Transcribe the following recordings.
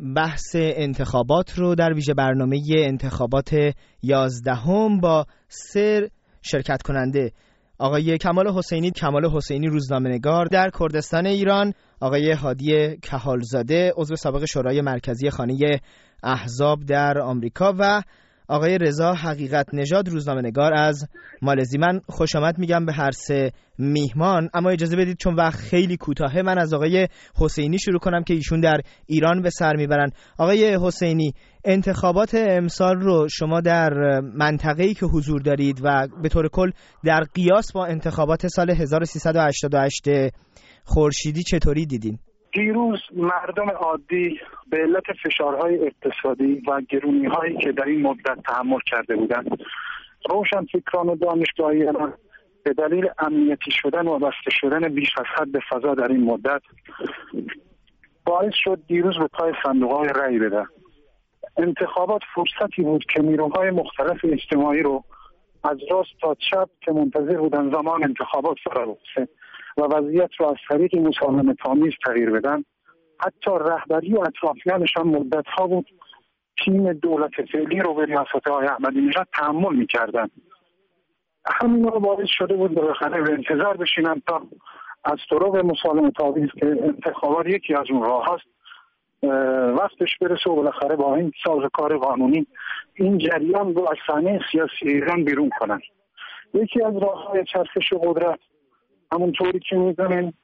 بحث انتخابات رو در ویژه برنامه انتخابات 11 با 3 شرکت کننده: آقای کمال حسینی روزنامه‌نگار در کردستان ایران، آقای هادی کهالزاده عضو سابق شورای مرکزی خانه احزاب در آمریکا و آقای رضا حقیقت نژاد روزنامه‌نگار از مالزی. من خوش آمد میگم به هر 3 میهمان، اما اجازه بدید چون وقت خیلی کوتاهه من از آقای حسینی شروع کنم که ایشون در ایران به سر میبرن. آقای حسینی، انتخابات امسال رو شما در منطقه‌ای که حضور دارید و به طور کل در قیاس با انتخابات سال 1388 خورشیدی چطوری دیدین؟ دیروز مردم عادی به علت فشارهای اقتصادی و گرونی‌هایی که در این مدت تحمل کرده بودند، روشنفکران و دانشگاهیان به دلیل امنیتی شدن و بسته شدن بیش از حد فضا در این مدت باعث شد دیروز به پای صندوق‌های رأی بدن. انتخابات فرصتی بود که نیروهای مختلف اجتماعی رو از راست تا چپ که منتظر بودن زمان انتخابات فرا برسه و وضعیت رو از طریق مسالمه‌آمیز تغییر بدن. حتی رهبری و اطرافیانش هم مدت‌ها بود تیم دولت فعلی رو به ریاست آقای احمدی نژاد تحمل می‌کردن. همین رو باعث شده بود بالاخره به انتظار بشینن تا از طرق مسالمه‌آمیز که انتخابات یکی از اون راه هست وقتش برسه و بالاخره با این سازوکار قانونی این جریان رو از صحنه سیاسی ایران بیرون کنن. یکی از راه‌های چرخش قدرت همونطوری که می‌دونین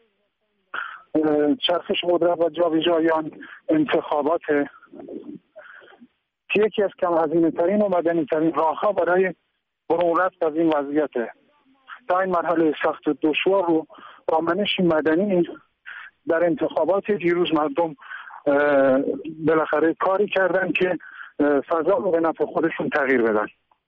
چرخش قدرت و جابجایان انتخابات که یکی از کم هزینه‌ترین و مدنی‌ترین راه‌ها برای برون رفت از این وضعیته. تا این مرحله سخت و دشوار رو با منش مدنی در انتخابات دیروز مردم بالاخره کاری کردن که فضا رو به نفع خودشون تغییر بدن.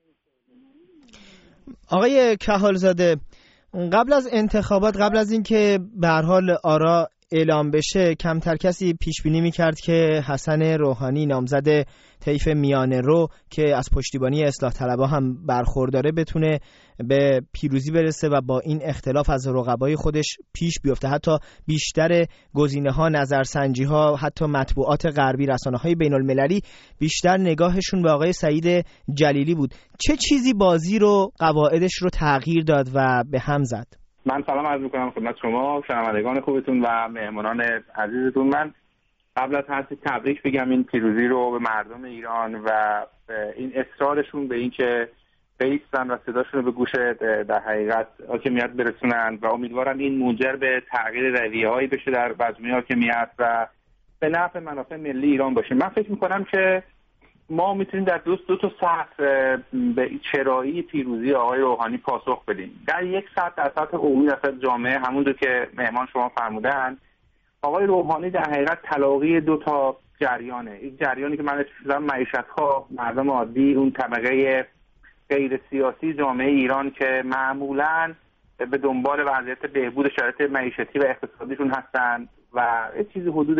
آقای کهالزاده، قبل از انتخابات، قبل از اینکه به هر حال آرا اعلام بشه، کمتر کسی پیش بینی می‌کرد که حسن روحانی نامزد طیف میانه رو که از پشتیبانی اصلاح طلبها هم برخورداره بتونه به پیروزی برسه و با این اختلاف از رقبای خودش پیش بیفته. حتی بیشتر گزینه‌ها، نظرسنجی‌ها، حتی مطبوعات غربی، رسانه‌های بین‌المللی بیشتر نگاهشون به آقای سعید جلیلی بود. چه چیزی بازی رو، قواعدش رو تغییر داد و به هم زد؟ من سلام عرض می‌کنم خدمت شما شنوندگان خوبتون و مهمانان عزیزتون. من قبل از هر چیز تبریک بگم این پیروزی رو به مردم ایران و این اصرارشون به این که بیستن و صداشون رو به گوش در حقیقت حاکمیت برسونن و امیدوارم این منجر به تغییر رویه‌هایی بشه در مجموعه حاکمیت و به نفع منافع ملی ایران باشه. من فکر می‌کنم که ما میتونیم در دو تا سطح به چرایی پیروزی آقای روحانی پاسخ بدیم. در یک سطح، در سطح عمومی، در سطح جامعه، همونطور که مهمان شما فرمودن، آقای روحانی در حقیقت تلاقی 2 تا جریانه. یک جریانی که من اسمش معیشت‌ها، مردم عادی، اون طبقه غیر سیاسی جامعه ایران که معمولاً به دنبال وضعیت بهبود شرایط معیشتی و اقتصادیشون هستن و یه چیزی حدود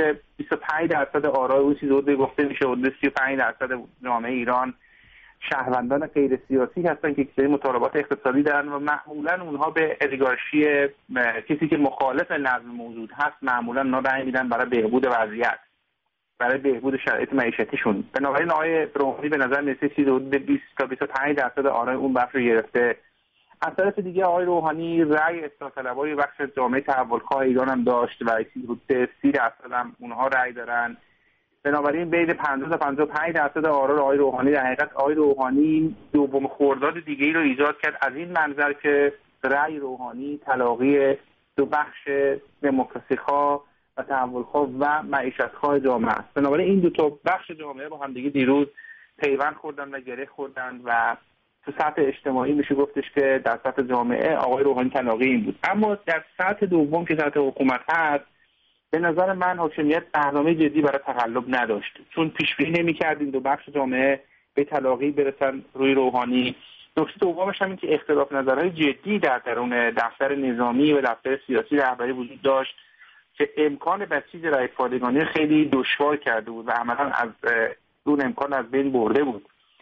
25% آرای اون چیزی حدود گفته میشه حدود 35% جامعه ایران شهروندان غیر سیاسی هستن که کسایی مطالبات اقتصادی دارن و معمولا اونها به الیگارشی کسی که مخالف نظم موجود هست معمولا اونا رأی میدن برای بهبود وضعیت، برای بهبود شرایط معیشتیشون. بنابراین آقای روحانی به نظر میاد چیزی حدود 20 تا 25% آرای اون بخش رو گرفته. از طرف دیگه آقای روحانی رأی اصلاح طلبای بخش جامعه تحولخواه ایران هم داشت و حدود 30% هم اونها رأی دارن. بنابراین بین 50 تا 55% آرای آقای روحانی در حقیقت آقای روحانی دوم خرداد دیگه‌ای رو ایجاد کرد از این منظر که رأی روحانی تلاقی 2 بخش دموکراسی‌خواه و تحولخواه و معیشت‌خواه جامعه است. بنابراین این 2 تا بخش جامعه با هم دیگه دیروز پیوند خوردن و گره خوردن و تو سطح اجتماعی میشه گفتش که در سطح جامعه آقای روحانی تلاقی این بود. اما در سطح دوم که سطح حکومت هست، به نظر من حاکمیت برنامه جدی برای تقلب نداشت، چون پیش بینی نمی‌کرد این 2 بخش جامعه به تلاقی برسن روی روحانی. نکته دومش هم این که اختلاف نظرهای جدی در درون دفتر نظامی و دفتر سیاسی رهبری وجود داشت که امکان بسیج رأی پادگانی خیلی دشوار کرده بود و عملاً از اون امکان از بین برده بود.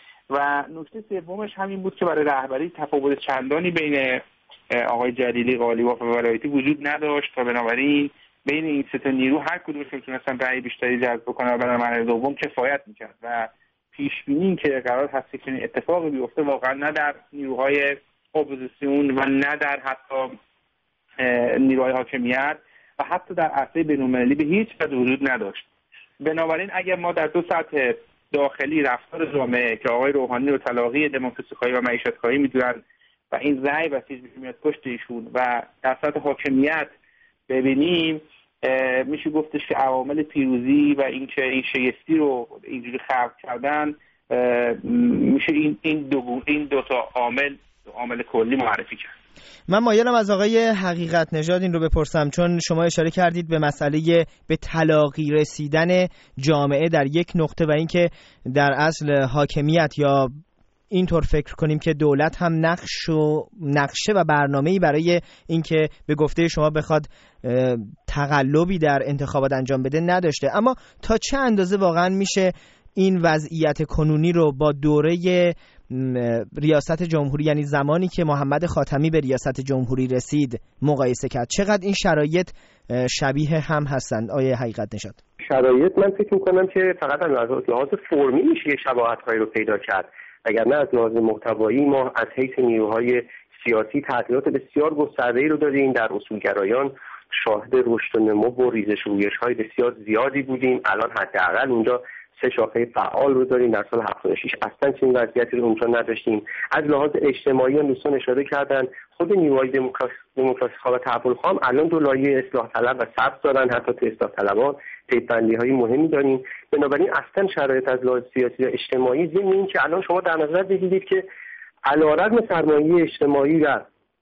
و نکته سومش همین بود که برای رهبری تفاوت چندانی بین آقای جلیلی، قالیباف و ولایتی وجود نداشت و بنابراین بین این سه تا نیرو هر کدومشون تونستن رأی بیشتری جذب بکنن و برای مرحله دوم کفایت میکرد و پیش بینی که قرار هست که این اتفاقی بیفته واقعا نه در نیروهای اپوزیسیون و نه در حتی نیروهای حاکمیت و حتی در عرصه بین‌المللی به هیچ وجه وجود نداشت. بنابراین اگر ما در دو سطح داخلی رفتار جامعه که آقای روحانی رو تلاقی دموکراسی‌خواهی و معیشت‌خواهی می‌دونن و این رأی بسیج میاد پشت ایشون و در سطح حاکمیت ببینیم، میشه گفتش که عوامل پیروزی و اینکه این شگفتی رو اینجوری خلق کردن میشه این دو تا عامل کلی معرفی کرد. من مایلم از آقای حقیقت نژاد این رو بپرسم، چون شما اشاره کردید به مسئله به تلاقی رسیدن جامعه در یک نقطه و اینکه در اصل حاکمیت یا اینطور فکر کنیم که دولت هم نقشه و برنامه‌ای برای اینکه به گفته شما بخواد تقلبی در انتخابات انجام بده نداشته. اما تا چه اندازه واقعا میشه این وضعیت کنونی رو با دوره ریاست جمهوری، یعنی زمانی که محمد خاتمی به ریاست جمهوری رسید، مقایسه کرد؟ چقدر این شرایط شبیه هم هستند آیه حقیقت نژاد؟ شرایط من فکر می‌کنم که فقط از لحاظ فرمی میشه شباهت‌هایی رو پیدا کرد، وگرنه از لحاظ محتوایی ما از حیث نیروهای سیاسی تغییرات بسیار گسترده‌ای رو داریم. در اصولگرایان شاهد رشد و نمو و ریزش رویش‌های بسیار زیادی بودیم. الان حداقل اونجا 3 شاخه فعال رو داریم. در سال 76 اصلا چنین وضعیتی رو اونجا نداشتیم. از لحاظ اجتماعی هم دوستان اشاره کردن، خود نیروهای دموکراسی‌خواه و تحولخواه الان 2 لایه اصلاح طلب و سبز دارن، حتی تو اصلاح طلبان پیوندی‌های مهمی داریم. بنابراین اصلا شرایط از لحاظ سیاسی و اجتماعی ضمن این که الان شما در نظر بگیرید که علیرغم سرمایه اجتماعی و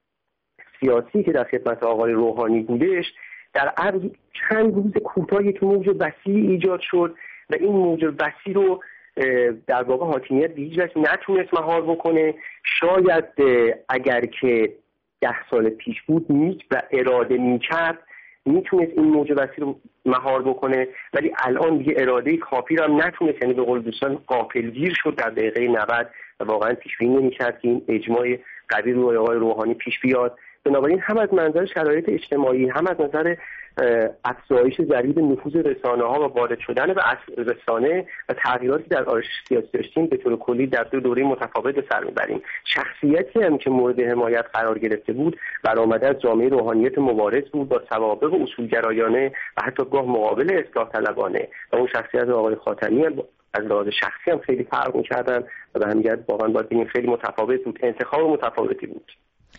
سیاسی که در خدمت آقای روحانی بودش، در عرض چند روز کوتاه یک موج وسیع ایجاد شد و این موج وسیع رو در واقع حاکمیت به هیچ وجه نتونست مهار بکنه. شاید اگر که 10 سال پیش بود و اراده میکرد میتونست این موج وسیع رو مهار بکنه، ولی الان دیگه اراده کافی رو هم نتونست، یعنی به قول دوستان غافلگیر شد در دقیقه 90 و واقعا پیش بینی نمی‌کرد که این اجماع قوی روی آقای روحانی پیش بیاد. بنابراین هم از منظر شرایط اجتماعی، هم از نظر افزایش ضریب نفوذ رسانه‌ها و وارد شدن به رسانه و تغییراتی در آرایش سیاسی داشتیم، به طور کلی در 2 دوره متفاوت به سر میبریم. شخصیتی هم که مورد حمایت قرار گرفته بود برآمده از جامعه روحانیت مبارز بود با سوابق اصولگرایانه و حتی گاه مقابل اصلاح طلبانه و اون شخصیت آقای خاتمی از لحاظ شخصی هم خیلی فرق می‌کردن و به همین جهت واقعا باید بگیم خیلی متفاوت بود، انتخاب متفاوتی بود.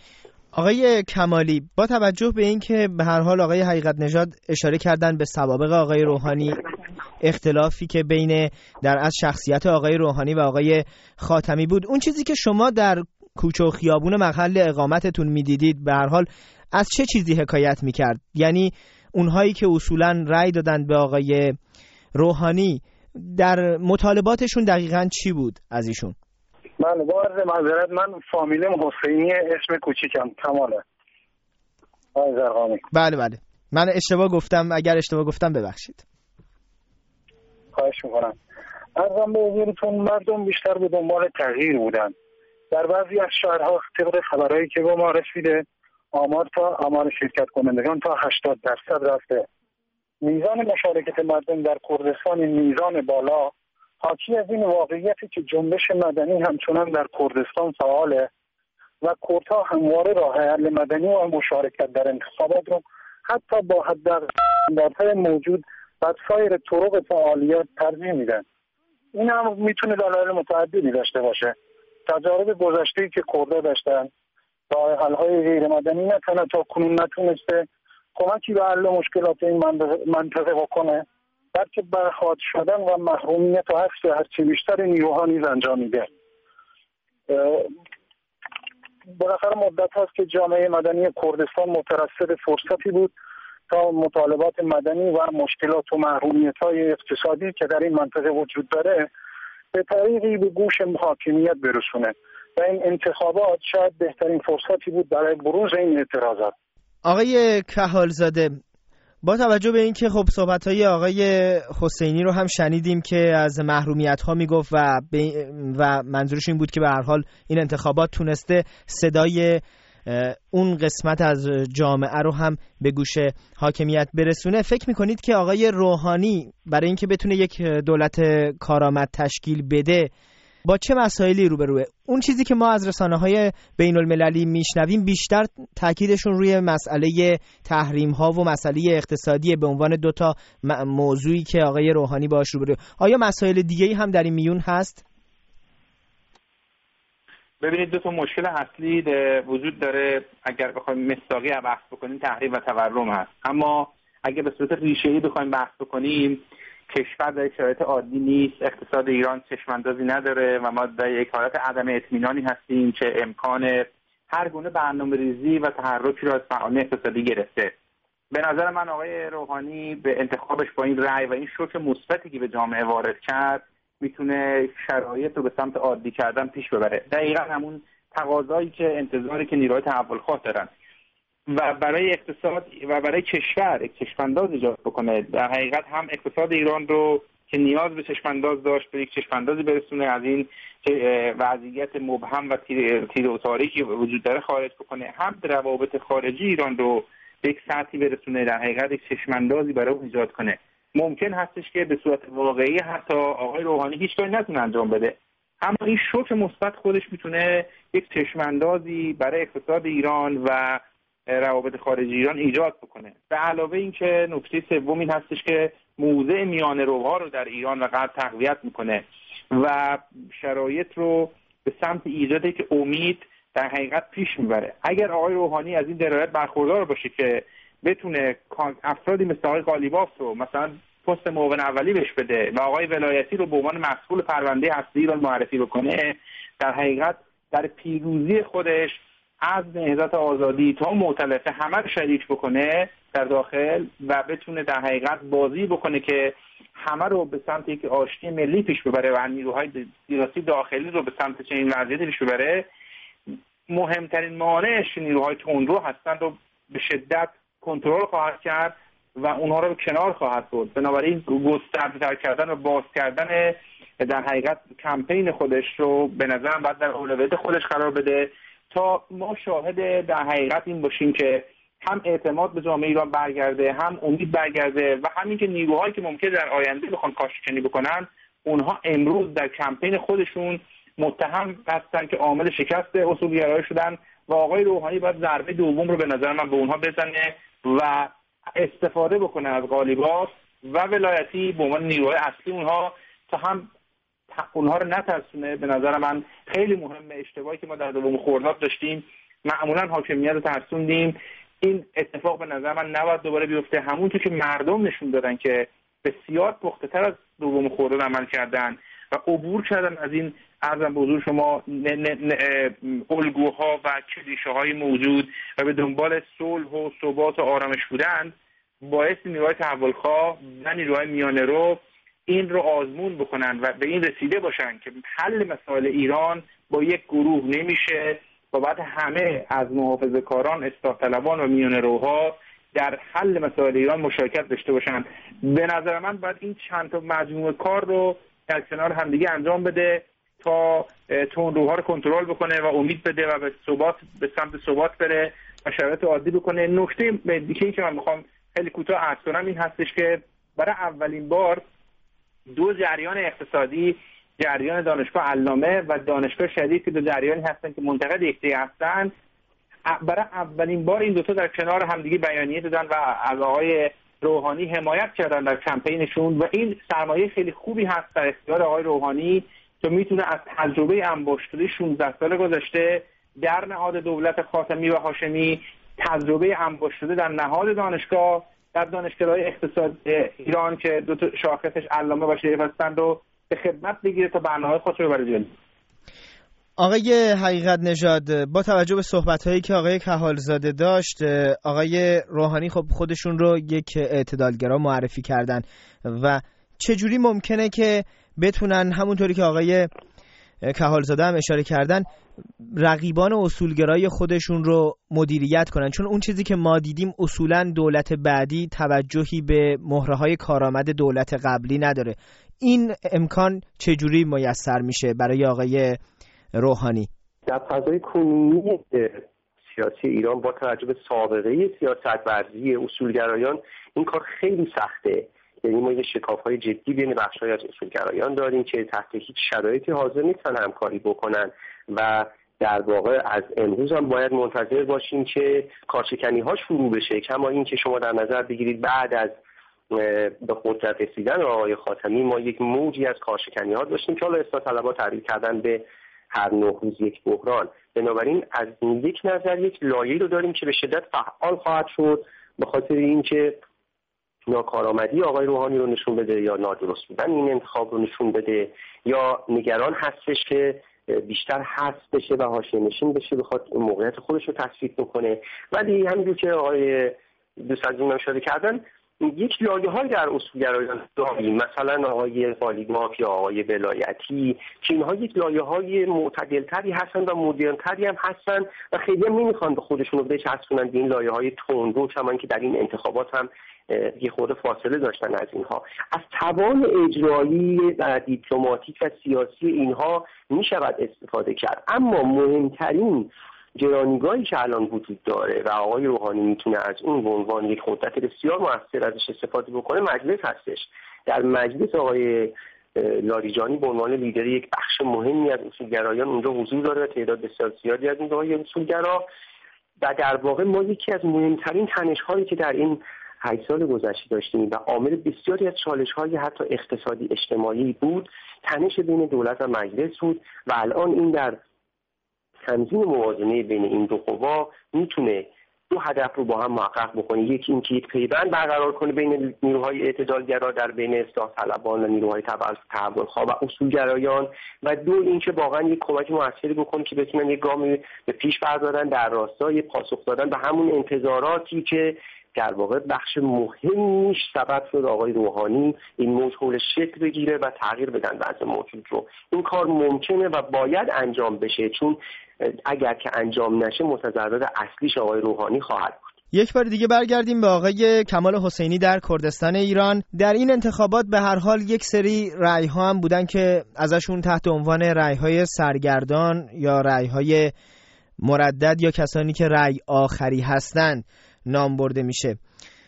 آقای کمالی، با توجه به اینکه به هر حال آقای حقیقت نژاد اشاره کردن به سوابق آقای روحانی، اختلافی که بین در از شخصیت آقای روحانی و آقای خاتمی بود، اون چیزی که شما در کوچه و خیابون محل اقامتتون میدیدید به هر حال از چه چیزی حکایت میکرد؟ یعنی اونهایی که اصولاً رأی دادن به آقای روحانی در مطالباتشون دقیقاً چی بود از ایشون؟ من با عرض معذرت، من فامیلم حسینی، اسم کوچیکم کماله. آقای زرقامی. بله من اشتباه گفتم، اگر اشتباه گفتم ببخشید. خواهش میکنم. عرضم به حضورتون مردم بیشتر به دنبال تغییر بودن. در بعضی از شهرها طبق خبرهایی که به ما رسیده آمار شرکت کنندگان تا 80% رفته. میزان مشارکت مردم در کردستان میزان بالا حاکی از این واقعیتی که جنبش مدنی همچنان در کردستان فعاله و کردها همواره راه حل مدنی و مشارکت در انتخابات رو حتی با حداقل موجود و سایر طرق فعالیت ترجیح میدن. این هم میتونه دلایل متعددی داشته باشه. تجارب گذشته‌ای که کردها داشتن راه حل‌های غیر مدنی نه تنها تا کنون نتونسته کمکی به حل مشکلات این منطقه بکنه، بلکه برخواد شدن و محرومیت و حفظ هرچی بیشتر نیروها نیز انجام میده. بالاخره مدت هست که جامعه مدنی کردستان مترصد فرصتی بود تا مطالبات مدنی و مشکلات و محرومیت‌های اقتصادی که در این منطقه وجود داره به طریقی به گوش حاکمیت برسونه و این انتخابات شاید بهترین فرصتی بود برای بروز این اعتراضات. آقای کهالزاده، با توجه به اینکه خب صحبت‌های آقای حسینی رو هم شنیدیم که از محرومیت‌ها میگفت و منظورش این بود که به هر حال این انتخابات تونسته صدای اون قسمت از جامعه رو هم به گوش حاکمیت برسونه. فکر میکنید که آقای روحانی برای اینکه بتونه یک دولت کارآمد تشکیل بده با چه مسائلی روبروه؟ اون چیزی که ما از رسانه‌های بین‌المللی میشنویم بیشتر تاکیدشون روی مسئله تحریم‌ها و مسئله اقتصادی به عنوان دو تا موضوعی که آقای روحانی باهاش روبروه. آیا مسائل دیگه‌ای هم در این میون هست؟ ببینید دو تا مشکل اصلی وجود داره اگر بخوایم مصداقی بحث بکنیم، تحریم و تورم هست. اما اگر به صورت ریشه‌ای بخوایم بحث بکنیم، کشور در شرایط عادی نیست، اقتصاد ایران چشماندازی نداره و ما در یک حالت عدم اطمینانی هستیم که امکان هر گونه برنامه‌ریزی و تحرکی را از فعالان اقتصادی گرفته. به نظر من آقای روحانی به انتخابش با این رأی و این شوک مثبتی که به جامعه وارد کرد میتونه شرایط رو به سمت عادی کردن پیش ببره. دقیقاً همون تقاضایی که انتظاری که نیروهای تحولخواه دارن و برای اقتصاد و برای کشور یک چشمانداز ایجاد بکنه. در حقیقت هم اقتصاد ایران رو که نیاز به چشمانداز داشت به یک چشماندازی برسونه، از این وضعیت مبهم و تیره و تاریکی وجود داره خارج بکنه، هم روابط خارجی ایران رو به یک سطحی برسونه، در حقیقت یک چشماندازی برای اون ایجاد کنه. ممکن هستش که به صورت واقعی حتی آقای روحانی هیچ کاری نتونه انجام بده، اما این شوک مثبت خودش میتونه یک چشماندازی برای اقتصاد ایران و روابط خارجی ایران ایجاد بکنه. به علاوه اینکه نکته سوم این هستش که موضع میانه‌روها رو در ایران و غرب تقویت میکنه و شرایط رو به سمت ایجاد که امید در حقیقت پیش میبره. اگر آقای روحانی از این درایت برخوردار باشه که بتونه افرادی مثل آقای قالیباف رو مثلا پست معاون اولی بهش بده و آقای ولایتی رو به عنوان مسئول پرونده هسته ایران معرفی بکنه، در حقیقت در پیروزی خودش از نهضت آزادی تا معتلفه همه رو شریک بکنه در داخل و بتونه در حقیقت بازی بکنه که همه رو به سمت یک آشتی ملی پیش ببره و نیروهای سیاسی داخلی رو به سمت چنین وضعیتی پیش ببره. مهمترین مانعش نیروهای تندرو هستند و به شدت کنترل خواهد کرد و اونها رو کنار خواهد برد. بنابراین گسترده‌تر کردن و باز کردن در حقیقت کمپین خودش رو به نظرم باید در اولویت خودش قرار بده تا ما شاهد در حقیقت این باشیم که هم اعتماد به جامعه ایران برگرده، هم امید برگرده و همین که نیروهایی که ممکنه در آینده بخوان کاشکنی بکنن اونها امروز در کمپین خودشون متهم هستن که عامل شکست اصولگرایی شدن و آقای روحانی باید ضربه دوم رو به نظر من به اونها بزنه و استفاده بکنه از قالیباف و ولایتی به عنوان نیروهای اصلی اونها تا هم اونها رو نترسونه. به نظر من خیلی مهمه. اشتباهی که ما در دوم خرداد داشتیم، معمولا حاکمیت رو ترسوندیم، این اتفاق به نظر من نباید دوباره بیفته. همونطور که مردم نشون دادن که بسیار پخته‌تر از دوم خرداد عمل کردن و عبور کردن از این عرضم به حضور شما الگوها و کلیشه‌های موجود و به دنبال صلح و ثبات و آرامش بودن، باعث نیروهای تحولخواه و نیروهای میانه‌رو این رو آزمون بکنن و به این رسیده باشن که حل مسائل ایران با یک گروه نمیشه و بعد همه از محافظه‌کاران، اصلاح طلبان و میانه‌روها در حل مسائل ایران مشارکت داشته باشن. به نظر من باید این چند تا مجموعه کار رو در کنار همدیگه انجام بده تا تندروها رو کنترل بکنه و امید بده و به سمت ثبات بره و شرایط عادی بکنه. نکته دیگه‌ای که من میخوام خیلی کوتاه عرض کنم این هستش که برای اولین بار دو جریان اقتصادی، جریان دانشگاه علامه و دانشگاه شریف، دو جریانی هستن که منتقد یکدیگر هستن، برای اولین بار این دوتا در کنار همدیگه بیانیه دادن و از آقای روحانی حمایت کردن در کمپینشون و این سرمایه خیلی خوبی هست در اختیار آقای روحانی که میتونه از تجربه انباشته 16 سال گذشته در نهاد دولت خاتمی و هاشمی، تجربه انباشته در نهاد دانشگاه، در دانشگاه‌های اقتصاد ایران که دو تا شاخصش علامه و شریف هستند و به خدمت بگیره تا برنامه خودش رو ببره جلو. آقای حقیقت نژاد، با توجه به صحبت‌هایی که آقای کهالزاده داشت، آقای روحانی خب خودشون رو یک اعتدالگرا معرفی کردن و چجوری ممکنه که بتونن همونطوری که آقای کهالزاده هم اشاره کردن رقیبان اصولگرای خودشون رو مدیریت کنن؟ چون اون چیزی که ما دیدیم اصولا دولت بعدی توجهی به مهره‌های کارآمد دولت قبلی نداره. این امکان چجوری میسر میشه برای آقای روحانی؟ در فضای کنونی سیاسی ایران با توجه به سابقه سیاست ورزی اصولگرایان این کار خیلی سخته. یعنی ما یه شکاف‌های جدی بین بخش‌های از اصولگرایان داریم که تحت هیچ شرایطی حاضر نیستن همکاری بکنن و در واقع از امروز هم باید منتظر باشیم که کارشکنی‌هاش فرو بشه. کما این که شما در نظر بگیرید بعد از به قدرت رسیدن آقای خاتمی ما یک موجی از کارشکنی‌ها داشتیم که حالا اصلاح طلب‌ها تعبیر کردن به هر 9 روز یک بحران. بنابراین از یک نظر یک لایه‌ای رو داریم که به شدت فعال خواهد شد به خاطر اینکه ناکارآمدی آقای روحانی رو نشون بده یا نادرست بودن این انتخاب رو نشون بده یا نگران هستش که بیشتر حذف بشه و حاشیه‌نشین بشه بخواد موقعیت خودش رو تثبیت بکنه. ولی همینجور که آقای دوست عزیزم اشاره کردن یک لایه‌های در اصولگرایان داریم، مثلا آقای پالیگراف یا آقای ولایتی که اینها یک لایه‌های معتدل‌تری هستن و مدرن‌تری هم هستن و خیلی هم نمی‌خوان به خودشون رو بچسبونن به این لایه‌های تندرو، کما که در این انتخابات هم یه خورده فاصله داشتن از اینها. از توان اجرایی و دیپلماتیک و سیاسی اینها می‌شود استفاده کرد، اما مهمترین گرانیگاهی که الان وجود داره و آقای روحانی میتونه از اون به عنوان یک قدرت بسیار موثر ازش استفاده بکنه مجلس هستش. در مجلس آقای لاریجانی به عنوان لیدر یک بخش مهمی از اصولگرایان اونجا حضور داره و تعداد بسیار زیادی از این اصولگرا و در واقع ما یکی از مهمترین تنش‌هایی که در این 8 سال گذشته داشتیم و عامل بسیاری از چالش‌های حتی اقتصادی اجتماعی بود تنش بین دولت و مجلس بود و الان این در تنظیم موازنه بین این دو قوا میتونه دو هدف رو با هم محقق بکنه. یکی این که یک پیوند برقرار کنه بین نیروهای اعتدالگرا در بین اصلاح طلبان و نیروهای تحولخواه و اصولگرایان و دو این که واقعا یک کمک موثری بکنه که بتونن یک گام به پیش بردارن در راستای پاسخ دادن به همون انتظاراتی که در واقع بخش مهمیش سبب شد آقای روحانی این موج حول شکل بگیره و تغییر بدن وضع موجود رو. این کار ممکنه و باید انجام بشه، چون اگر که انجام نشه متضرر اصلیش آقای روحانی خواهد بود. یک بار دیگه برگردیم به آقای کمال حسینی در کردستان ایران. در این انتخابات به هر حال یک سری رأی‌ها هم بودن که ازشون تحت عنوان رأی‌های سرگردان یا رأی‌های مردد یا کسانی که رأی آخری هستند نام برده میشه.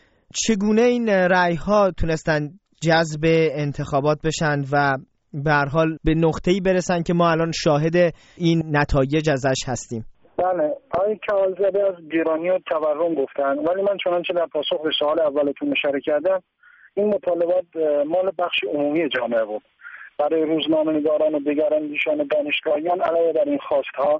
چگونه این رأی‌ها تونستن جذب انتخابات بشن و به هر حال به نقطه‌ای برسن که ما الان شاهد این نتایج ازش هستیم؟ بله، آقای کمالزاده از گرانی و تورم گفتن، ولی من چنانچه در پاسخ به سوال اولتون اشاره کردم این مطالبات مال بخش عمومی جامعه بود. برای روزنامه‌نگاران و دیگر اندیشان دانشگاهیان علاوه بر این خواست‌ها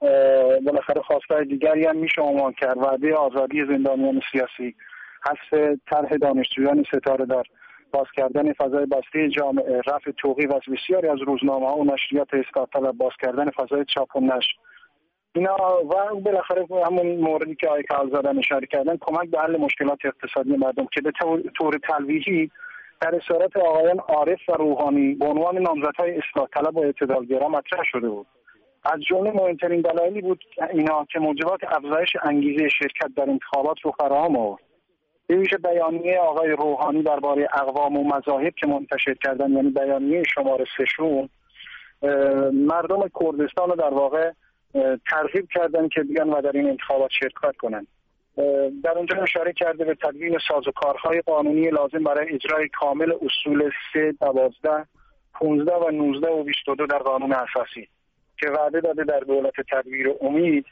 بالاخره خواست‌های دیگری هم میشه عنوان کرد. وعده آزادی زندانیان سیاسی، حذف طرح دانشجویان ستاره‌دار، باز کردن فضای بسته جامعه، رفع توقیف از بسیاری از روزنامه‌ها و نشریات اصلاح طلب، باز کردن فضای چاپ و نشر، اینا و بالاخره همون موردی که آقای کمالزاده اشاره کردن کمک به حل مشکلات اقتصادی مردم که به طور تلویحی در اسارت آقایان عارف و روحانی به عنوان نامزدهای اصلاح طلب و اعتدالگرا مطرح شده بود. از جمله مهمترین دلایلی بود اینا که موجبات افزایش انگیزه شرکت در انتخابات رو فراهم آورد. به ویژه بیانیه آقای روحانی درباره اقوام و مذاهب که منتشر کردن، یعنی بیانیه شماره 3 مردم کردستان رو در واقع ترغیب کردن که بیان و در این انتخابات شرکت کنند. در اونجا اشاره کرده به تدوین سازوکارهای قانونی لازم برای اجرای کامل اصول 3, 12, 15 و 19 و 22 در قانون اساسی که وعده داده در دولت تدبیر امید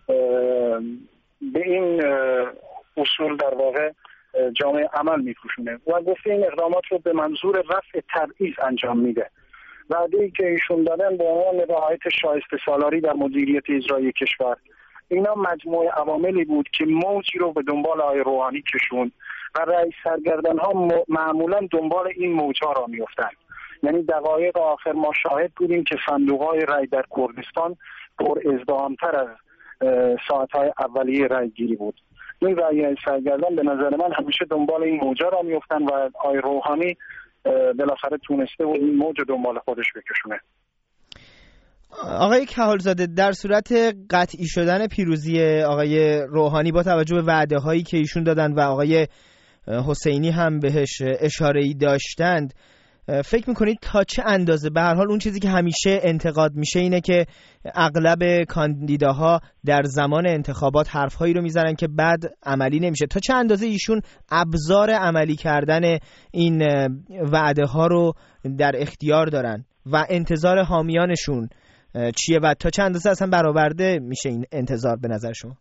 به این اصول در واقع جامعه عمل می‌پوشونه و گفته این اقدامات رو به منظور رفع تبعیض انجام میده. وعده‌ای که ایشون دادن به عنوان رعایت شایسته سالاری در مدیریت اجرایی کشور، اینا مجموعه عواملی بود که موجی رو به دنبال آقای روحانی کشوند و رئیس سرگردان‌ها معمولاً دنبال این موج‌ها را می‌افتند. یعنی دقایق آخر ما شاهد بودیم که صندوق‌های رای در کردستان پر ازدحام‌تر از ساعت‌های اولیه رای گیری بود. این رای سرگردان به نظر من همیشه دنبال این موج‌ها را می‌افتند و آقای روحانی بالاخره تونسته و این موج دنبال خودش بکشونه. آقای کمالزاده، در صورت قطعی شدن پیروزی آقای روحانی با توجه به وعده‌هایی که ایشون دادن و آقای حسینی هم بهش اشاره‌ای داشتند، فکر میکنید تا چه اندازه؟ به هر حال اون چیزی که همیشه انتقاد میشه اینه که اغلب کاندیداها در زمان انتخابات حرفهایی رو میزنن که بعد عملی نمیشه. تا چه اندازه ایشون ابزار عملی کردن این وعده ها رو در اختیار دارن و انتظار حامیانشون چیه و تا چه اندازه اصلا برآورده میشه این انتظار به نظر شما؟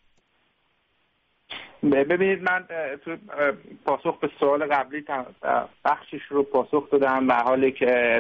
ببینید، من تو پاسخ به سوال قبلی بخشش رو پاسخ دادم، در حالی که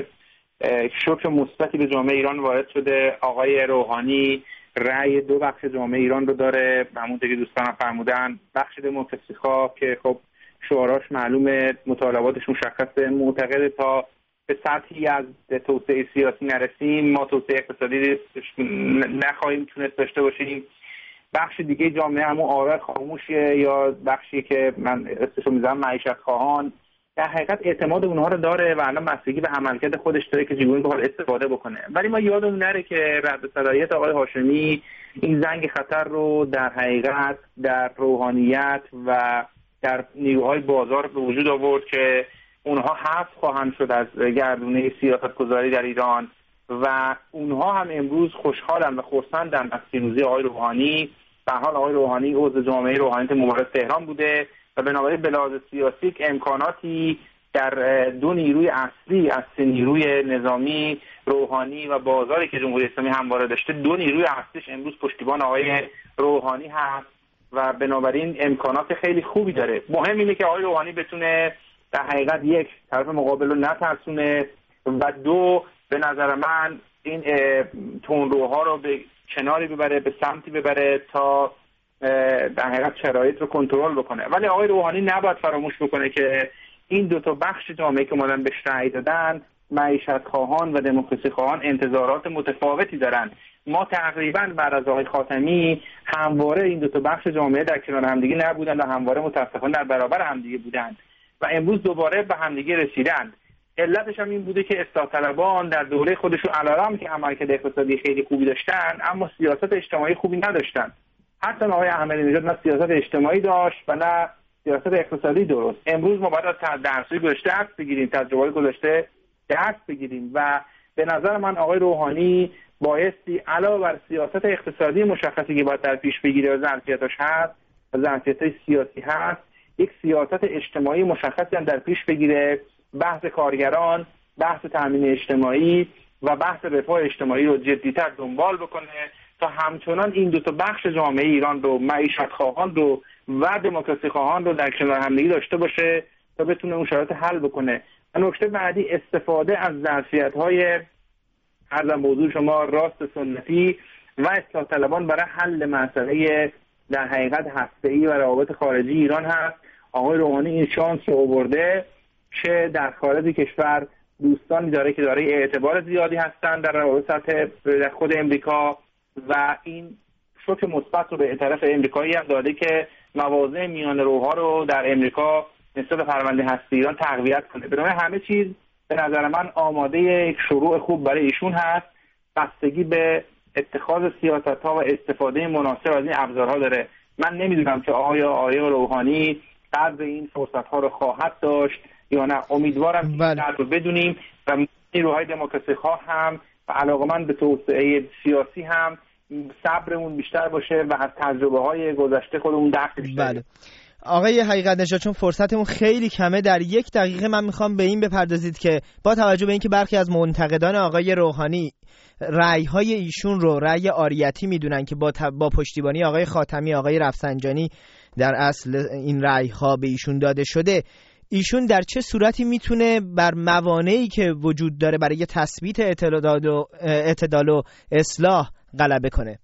شوک مثبتی به جامعه ایران وارد شده. آقای روحانی رأی دو بخش جامعه ایران رو داره، همونطور که دوستان فرمودن، بخش دموکراسی‌خواه که خب شعاراش معلومه، مطالباتش مشخصه، معتقد تا به سطحی از توسعه سیاسی نرسیم ما توسعه اقتصادی نخواهیم تونست داشته باشیم. بخش دیگه جامعه همون آرای خاموشیه یا بخشی که من اسمشو میذارم معیشت خواهان، در حقیقت اعتماد اونها رو داره و الان بستگی به عملکرد خودش داره که چگونه بخواد استفاده بکنه. ولی ما یادمون نره که رد صلاحیت آقای هاشمی این زنگ خطر رو در حقیقت در روحانیت و در نیروهای بازار به وجود آورد که اونها حذف خواهند شد از گردونه سیاستگذاری در ایران و اونها هم امروز خوشحالن و خرسندن از پیروزی آقای روحانی. به حال آقای روحانی عضو جامعه روحانیت مبارز تهران بوده و بنابراین به لحاظ سیاسی امکاناتی در دو نیروی اصلی از نیروی نظامی، روحانی و بازاری که جمهوری اسلامی همواره داشته، دو نیروی اصلیش امروز پشتیبان آقای روحانی هست و بنابراین امکانات خیلی خوبی داره. مهم اینه که آقای روحانی بتونه در حقیقت یک، طرف مقابل رو نترسونه و دو، به نظر من این تندروها رو به کناری ببره، به سمتی ببره تا در حقیقت شرایط رو کنترل بکنه. ولی آقای روحانی نباید فراموش بکنه که این دو تا بخش جامعه که اومدن بهش رأی دادن، معیشت خواهان و دموکراسی خواهان، انتظارات متفاوتی دارن. ما تقریبا بعد از آقای خاتمی همواره این دو تا بخش جامعه در کنار همدیگه نبودن و همواره متاسفانه در برابر همدیگه بودن و امروز دوباره به همدیگه رسیدن. علتش هم این بوده که اصلاح طلبان در دوره خودشون علارم که عملکرد اقتصادی خیلی خوبی داشتن اما سیاست اجتماعی خوبی نداشتن. حتی آقای احمدی نژاد نه سیاست اجتماعی داشت و نه سیاست اقتصادی درست. امروز ما باید از درس‌های گذشته درس بگیریم، تجربه‌های گذشته درس بگیریم و به نظر من آقای روحانی بایستی علاوه بر سیاست اقتصادی مشخصی که باید در پیش بگیره و ظرفیتاش هست و ظرفیت‌های سیاسی هست، یک سیاست اجتماعی مشخصی هم در پیش بگیره، بحث کارگران، بحث تامین اجتماعی و بحث رفاه اجتماعی رو جدی‌تر دنبال بکنه تا همچنان این دو تا بخش جامعه ایران رو، معیشت خواهان رو و دموکراسی خواهان رو در کنار همدیگه داشته باشه تا بتونه اون شرایط حل بکنه. نکته بعدی، استفاده از ظرفیت‌های عرض موضوع شما راست سنتی و اصلاح طلبان برای حل مسئله در حقیقت هسته‌ای و روابط خارجی ایران هست. آقای روحانی این شانس رو آورده که در خارج کشور دوستانی داره که داره اعتبار زیادی هستن در روابط در خود امریکا و این شوک مثبت رو به طرف امریکایی هم داده که مواضع میان روها رو در امریکا نسبت به پرونده هسته ایران تقویت کنه. بنابراین همه چیز به نظر من آماده یک شروع خوب برای ایشون هست. بستگی به اتخاذ سیاست‌ها و استفاده مناسب از این ابزارها داره. من نمیدونم که آیا روحانی قدر این فرصت‌ها رو خواهد داشت یا نه. امیدوارم که رو بدونیم و نیروهای دموکراسی خواه هم و علاقه‌مند به توسعه سیاسی هم صبرمون بیشتر باشه و از تجربه‌های گذشته خودمون درس بیشتر. بله. آقای حقیقت نژاد، چون فرصتمون خیلی کمه، در یک دقیقه من میخوام به این بپردازید که با توجه به اینکه برخی از منتقدان آقای روحانی رأی‌های ایشون رو رأی عاریتی میدونن که با پشتیبانی آقای خاتمی، آقای رفسنجانی در اصل این رأی‌ها به ایشون داده شده، ایشون در چه صورتی میتونه بر موانعی که وجود داره برای تثبیت اعتدال و اصلاح غلبه کنه؟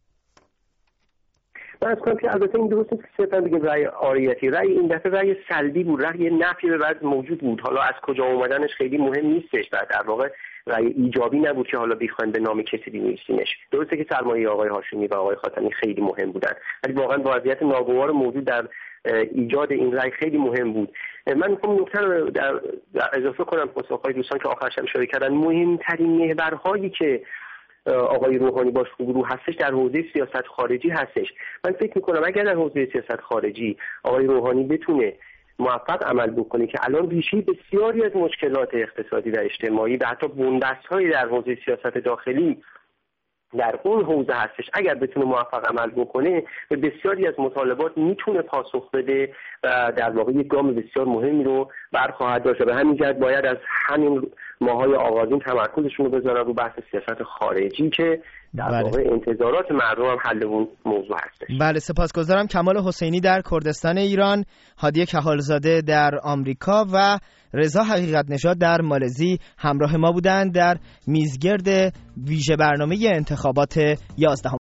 من از کنم که البته این درست نیست که صرفا بگیم رأی عاریتی. رأی این دفعه رأی سلبی بود، رأی نفی به وضع موجود بود. حالا از کجا اومدنش خیلی مهم نیستش و در واقع رأی ایجابی نبود که حالا بخوایم به نام کسی بنویسیمش. درسته که سرمایه آقای هاشمی و آقای خاتمی خیلی مهم بودن، ولی واقعا وضعیت ناگوار موجود در ایجاد این رأی خیلی مهم بود. من میخوام نکته رو در اضافه کنم پاسخ‌های دوستان که آخرش هم اشاره کردن. مهمترین محورهایی که آقای روحانی باش روبرو هستش در حوزه سیاست خارجی هستش. من فکر میکنم اگر در حوزه سیاست خارجی آقای روحانی بتونه موفق عمل بکنه که الان ریشه بسیاری از مشکلات اقتصادی و اجتماعی و حتی بنبست‌هایی در حوزه سیاست داخلی در اون حوزه هستش، اگر بتونه موفق عمل بکنه به بسیاری از مطالبات میتونه پاسخ بده و در واقع یک گام بسیار مهمی رو برخواهد داشت. به همین جهت باید از همین ماهای آغازین تمرکزشون رو بذارن رو بحث سیاست خارجی که در واقع انتظارات مردم هم حل اون موضوع هستش. بله، سپاسگزارم. کمال حسینی در کردستان ایران، هادی کهالزاده در آمریکا و رضا حقیقت نژاد در مالزی همراه ما بودند در میزگرد ویژه برنامه انتخابات 11.